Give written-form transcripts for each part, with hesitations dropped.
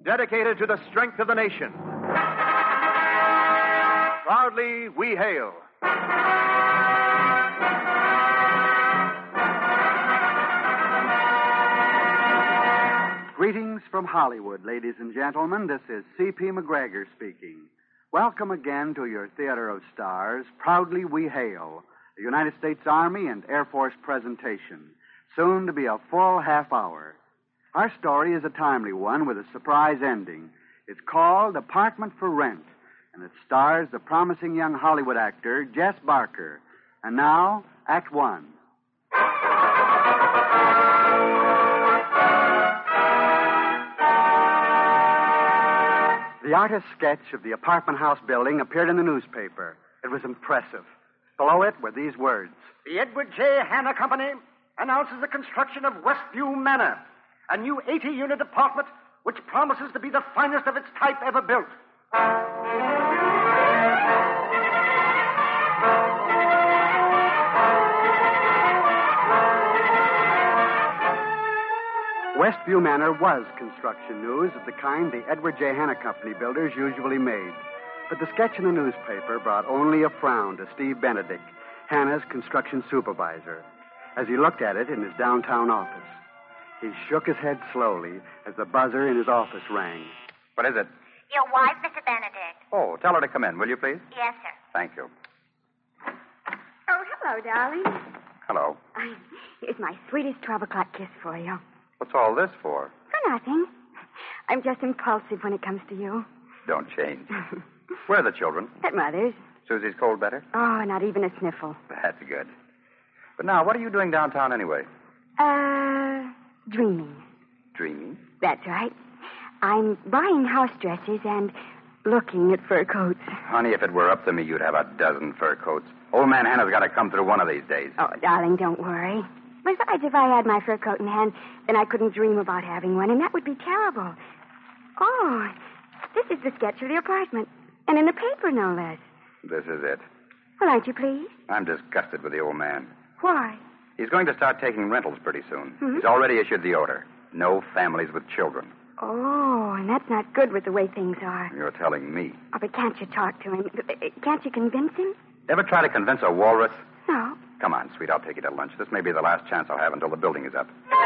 dedicated to the strength of the nation. Proudly, we hail. Greetings from Hollywood, ladies and gentlemen. This is C.P. McGregor speaking. Welcome again to your Theater of Stars, Proudly We Hail, the United States Army and Air Force presentation, soon to be a full half hour. Our story is a timely one with a surprise ending. It's called Apartment for Rent, and it stars the promising young Hollywood actor, Jess Barker. And now, Act One. The artist's sketch of the apartment house building appeared in the newspaper. It was impressive. Below it were these words. The Edward J. Hanna Company announces the construction of Westview Manor, a new 80-unit apartment which promises to be the finest of its type ever built. Westview Manor was construction news of the kind the Edward J. Hanna Company builders usually made. But the sketch in the newspaper brought only a frown to Steve Benedict, Hanna's construction supervisor, as he looked at it in his downtown office. He shook his head slowly as the buzzer in his office rang. What is it? Your wife, Mr. Benedict. Oh, tell her to come in, will you, please? Yes, sir. Thank you. Oh, hello, darling. Hello. Here's my sweetest 12 o'clock kiss for you. What's all this for? For nothing. I'm just impulsive when it comes to you. Don't change. Where are the children? At Mother's. Susie's cold better? Oh, not even a sniffle. That's good. But now, what are you doing downtown anyway? Dreaming. Dreaming? That's right. I'm buying house dresses and looking at fur coats. Honey, if it were up to me, you'd have a dozen fur coats. Old man Hannah's got to come through one of these days. Oh, darling, don't worry. Besides, if I had my fur coat in hand, then I couldn't dream about having one, and that would be terrible. Oh, this is the sketch of the apartment. And in the paper, no less. This is it. Well, aren't you pleased? I'm disgusted with the old man. Why? He's going to start taking rentals pretty soon. Mm-hmm. He's already issued the order. No families with children. Oh, and that's not good with the way things are. You're telling me. Oh, but can't you talk to him? Can't you convince him? Ever try to convince a walrus? No. Come on, sweet, I'll take you to lunch. This may be the last chance I'll have until the building is up.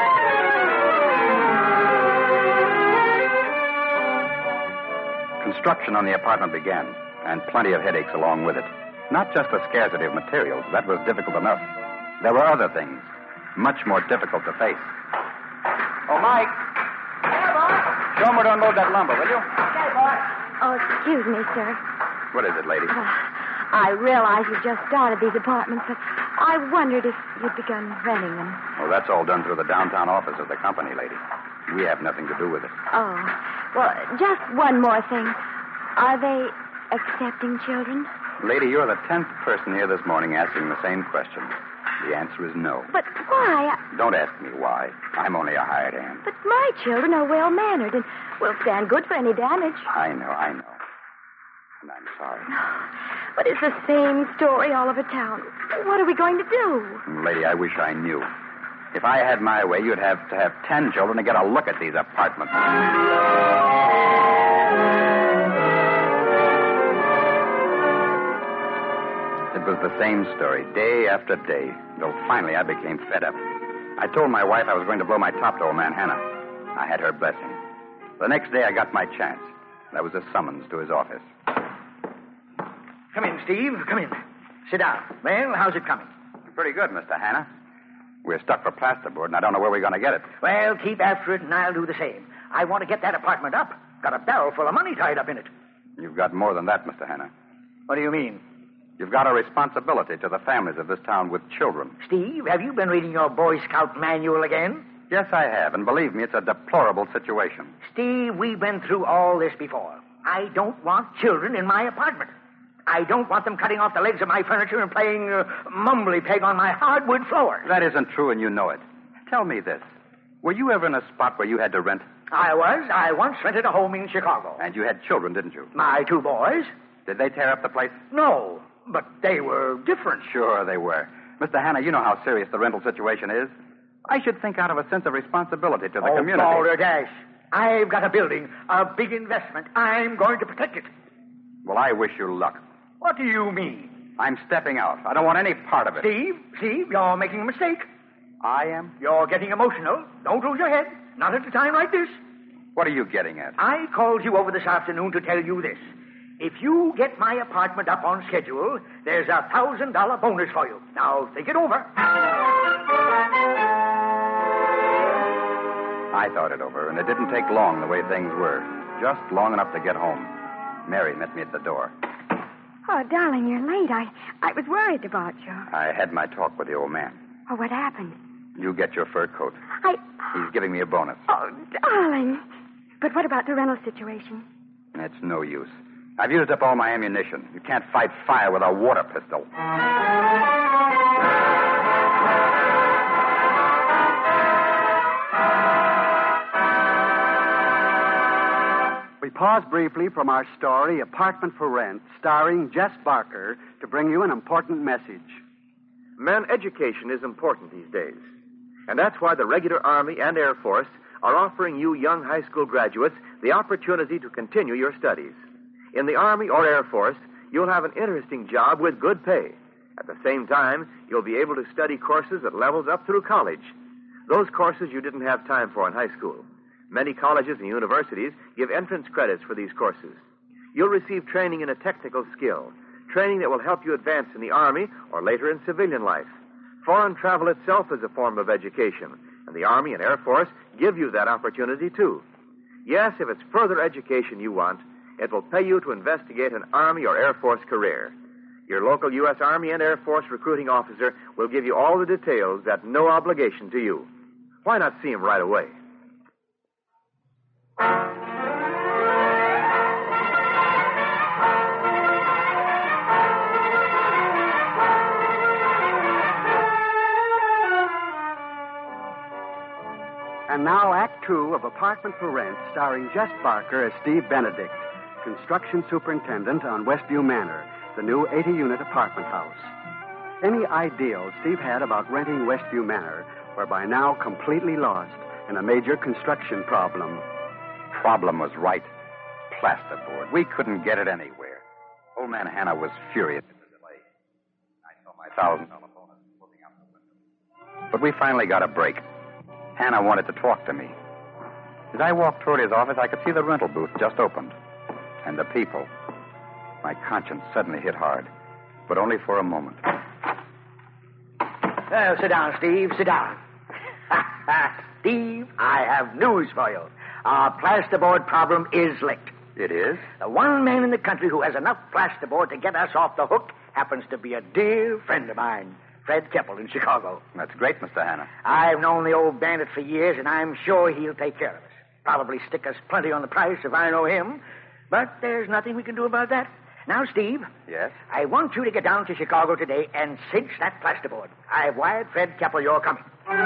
Construction on the apartment began, and plenty of headaches along with it. Not just the scarcity of materials. That was difficult enough. There were other things, much more difficult to face. Oh, Mike. Yeah, boss. Show him where to unload that lumber, will you? Okay, boss. Oh, excuse me, sir. What is it, lady? I realize you've just started these apartments, but I wondered if you'd begun renting them. Oh, that's all done through the downtown office of the company, lady. We have nothing to do with it. Oh, well, just one more thing. Are they accepting children? Lady, you're the 10th person here this morning asking the same question. The answer is no. But why? Don't ask me why. I'm only a hired hand. But my children are well-mannered and will stand good for any damage. I know. And I'm sorry. But it's the same story all over town. What are we going to do? Lady, I wish I knew. If I had my way, you'd have to have 10 children to get a look at these apartments. It was the same story, day after day, until finally I became fed up. I told my wife I was going to blow my top to old man Hannah. I had her blessing. The next day I got my chance. That was a summons to his office. Come in, Steve. Come in. Sit down. Well, how's it coming? Pretty good, Mr. Hannah. We're stuck for plasterboard, and I don't know where we're going to get it. Well, keep after it, and I'll do the same. I want to get that apartment up. Got a barrel full of money tied up in it. You've got more than that, Mr. Hannah. What do you mean? You've got a responsibility to the families of this town with children. Steve, have you been reading your Boy Scout manual again? Yes, I have, and believe me, it's a deplorable situation. Steve, we've been through all this before. I don't want children in my apartment. I don't want them cutting off the legs of my furniture and playing mumbly peg on my hardwood floor. That isn't true, and you know it. Tell me this. Were you ever in a spot where you had to rent? I was. I once rented a home in Chicago. And you had children, didn't you? My 2 boys? Did they tear up the place? No, but they were different. Sure they were. Mr. Hannah, you know how serious the rental situation is. I should think out of a sense of responsibilty to the community. Balderdash. I've got a building, a big investment. I'm going to protect it. Well, I wish you luck. What do you mean? I'm stepping out. I don't want any part of it. Steve, you're making a mistake. I am? You're getting emotional. Don't lose your head. Not at a time like this. What are you getting at? I called you over this afternoon to tell you this. If you get my apartment up on schedule, there's a $1,000 bonus for you. Now, think it over. I thought it over, and it didn't take long the way things were. Just long enough to get home. Mary met me at the door. Oh, darling, you're late. I was worried about you. I had my talk with the old man. Oh, what happened? You get your fur coat. He's giving me a bonus. Oh, darling. But what about the rental situation? It's no use. I've used up all my ammunition. You can't fight fire with a water pistol. We pause briefly from our story, Apartment for Rent, starring Jess Barker, to bring you an important message. Men, education is important these days. And that's why the regular Army and Air Force are offering you young high school graduates the opportunity to continue your studies. In the Army or Air Force, you'll have an interesting job with good pay. At the same time, you'll be able to study courses at levels up through college. Those courses you didn't have time for in high school. Many colleges and universities give entrance credits for these courses. You'll receive training in a technical skill, training that will help you advance in the Army or later in civilian life. Foreign travel itself is a form of education, and the Army and Air Force give you that opportunity, too. Yes, if it's further education you want, it will pay you to investigate an Army or Air Force career. Your local U.S. Army and Air Force recruiting officer will give you all the details at no obligation to you. Why not see him right away? And now, Act Two of Apartment for Rent, starring Jess Barker as Steve Benedict, construction superintendent on Westview Manor, the new 80-unit apartment house. Any ideals Steve had about renting Westview Manor were by now completely lost in a major construction problem. Problem was right. Plasterboard. We couldn't get it anywhere. Old man Hannah was furious at the delay. I saw my $1,000 bonus looking out the window. But we finally got a break. Hannah wanted to talk to me. As I walked toward his office, I could see the rental booth just opened. And the people. My conscience suddenly hit hard. But only for a moment. Well, sit down, Steve. Sit down. Steve, I have news for you. Our plasterboard problem is licked. It is? The one man in the country who has enough plasterboard to get us off the hook happens to be a dear friend of mine, Fred Keppel in Chicago. That's great, Mr. Hannah. I've known the old bandit for years, and I'm sure he'll take care of us. Probably stick us plenty on the price if I know him. But there's nothing we can do about that. Now, Steve. Yes? I want you to get down to Chicago today and cinch that plasterboard. I've wired Fred Keppel you're coming.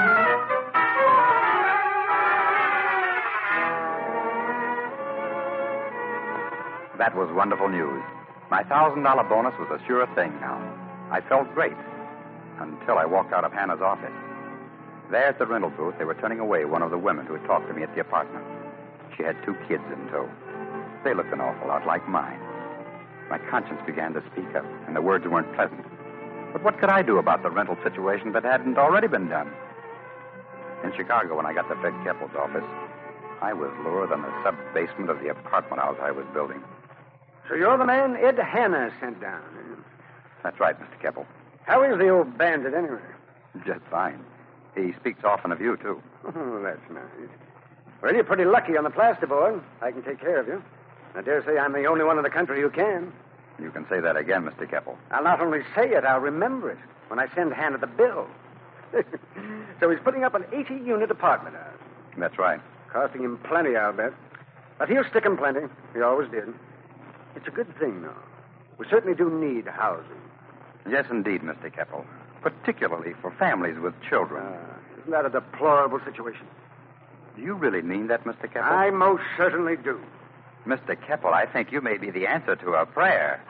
That was wonderful news. My $1,000 bonus was a sure thing now. I felt great. Until I walked out of Hannah's office. There at the rental booth, they were turning away one of the women who had talked to me at the apartment. She had 2 kids in tow. They looked an awful lot like mine. My conscience began to speak up, and the words weren't pleasant. But what could I do about the rental situation that hadn't already been done? In Chicago, when I got to Fred Keppel's office, I was lower than the sub-basement of the apartment house I was building. So you're the man Ed Hannah sent down, eh? That's right, Mr. Keppel. How is the old bandit, anyway? Just fine. He speaks often of you, too. Oh, that's nice. Well, you're pretty lucky on the plasterboard. I can take care of you. I dare say I'm the only one in the country who can. You can say that again, Mr. Keppel. I'll not only say it, I'll remember it when I send Hannah the bill. So he's putting up an 80-unit apartment house. That's right. Costing him plenty, I'll bet. But he'll stick him plenty. He always did. It's a good thing, though. We certainly do need housing. Yes, indeed, Mr. Keppel. Particularly for families with children. Isn't that a deplorable situation? Do you really mean that, Mr. Keppel? I most certainly do. Mr. Keppel, I think you may be the answer to a prayer.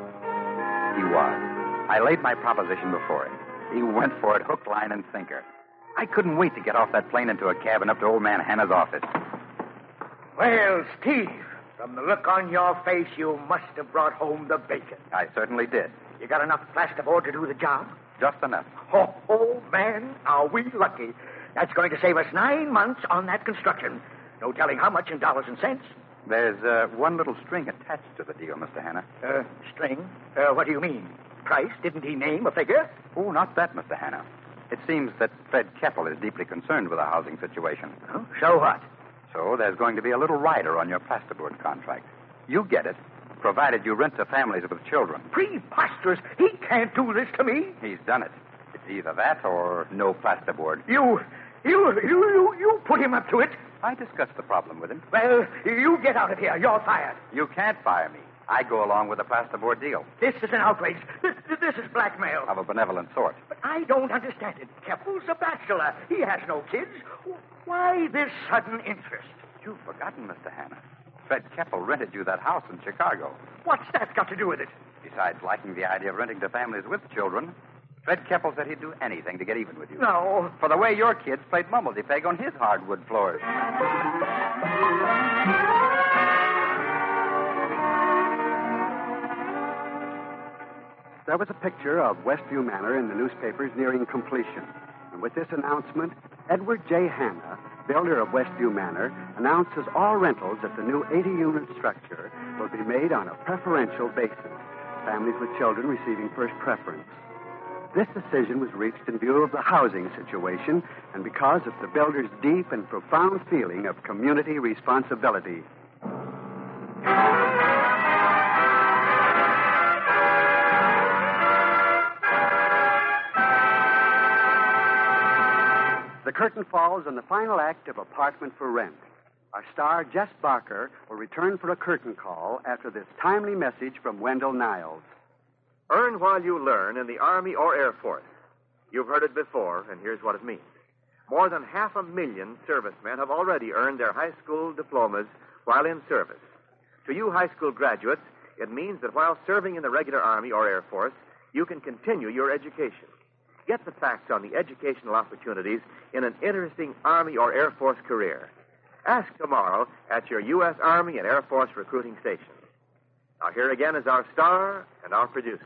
He was. I laid my proposition before him. He went for it hook, line, and sinker. I couldn't wait to get off that plane into a cab and up to old man Hannah's office. Well, Steve, from the look on your face, you must have brought home the bacon. I certainly did. You got enough plasterboard to do the job? Just enough. Oh, man, are we lucky. That's going to save us 9 months on that construction. No telling how much in dollars and cents. There's one little string attached to the deal, Mr. Hanna. String? What do you mean? Price? Didn't he name a figure? Oh, not that, Mr. Hanna. It seems that Fred Keppel is deeply concerned with the housing situation. Oh, so what? So there's going to be a little rider on your plasterboard contract. You get it, provided you rent to families with children. Preposterous. He can't do this to me. He's done it. It's either that or no plasterboard. You put him up to it. I discussed the problem with him. Well, you get out of here. You're fired. You can't fire me. I go along with the plasterboard deal. This is an outrage. This is blackmail. Of a benevolent sort. But I don't understand it. Keppel's a bachelor. He has no kids. Why this sudden interest? You've forgotten, Mr. Hanna. Fred Keppel rented you that house in Chicago. What's that got to do with it? Besides liking the idea of renting to families with children, Fred Keppel said he'd do anything to get even with you. No. For the way your kids played mumbledy-peg on his hardwood floors. There was a picture of Westview Manor in the newspapers nearing completion. And with this announcement, Edward J. Hanna, builder of Westview Manor, announces all rentals at the new 80-unit structure will be made on a preferential basis, families with children receiving first preference. This decision was reached in view of the housing situation and because of the builder's deep and profound feeling of community responsibility. The curtain falls on the final act of Apartment for Rent. Our star, Jess Barker, will return for a curtain call after this timely message from Wendell Niles. Earn while you learn in the Army or Air Force. You've heard it before, and here's what it means. More than 500,000 servicemen have already earned their high school diplomas while in service. To you high school graduates, it means that while serving in the regular Army or Air Force, you can continue your education. Get the facts on the educational opportunities in an interesting Army or Air Force career. Ask tomorrow at your U.S. Army and Air Force recruiting station. Now, here again is our star and our producer.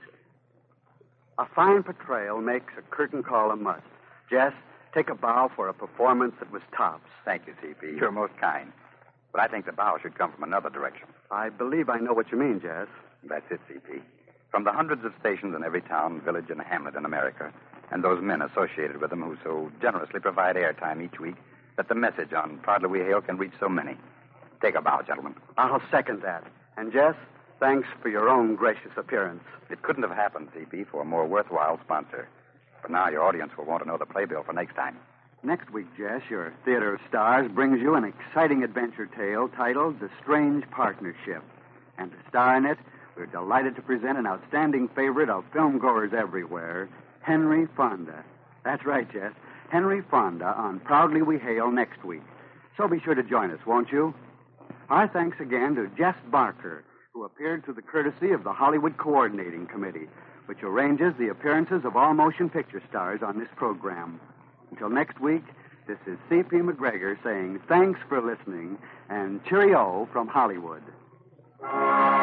A fine portrayal makes a curtain call a must. Jess, take a bow for a performance that was tops. Thank you, C.P. You're most kind. But I think the bow should come from another direction. I believe I know what you mean, Jess. That's it, C.P. From the hundreds of stations in every town, village, and hamlet in America, and those men associated with them who so generously provide airtime each week, that the message on Proudly We Hail can reach so many. Take a bow, gentlemen. I'll second that. And, Jess, thanks for your own gracious appearance. It couldn't have happened, C.P., for a more worthwhile sponsor. But now your audience will want to know the playbill for next time. Next week, Jess, your Theater of Stars brings you an exciting adventure tale titled The Strange Partnership. And to star in it, we're delighted to present an outstanding favorite of filmgoers everywhere, Henry Fonda. That's right, Jess. Henry Fonda on Proudly We Hail next week. So be sure to join us, won't you? Our thanks again to Jess Barker, who appeared through the courtesy of the Hollywood Coordinating Committee, which arranges the appearances of all motion picture stars on this program. Until next week, this is C.P. McGregor saying thanks for listening and cheerio from Hollywood.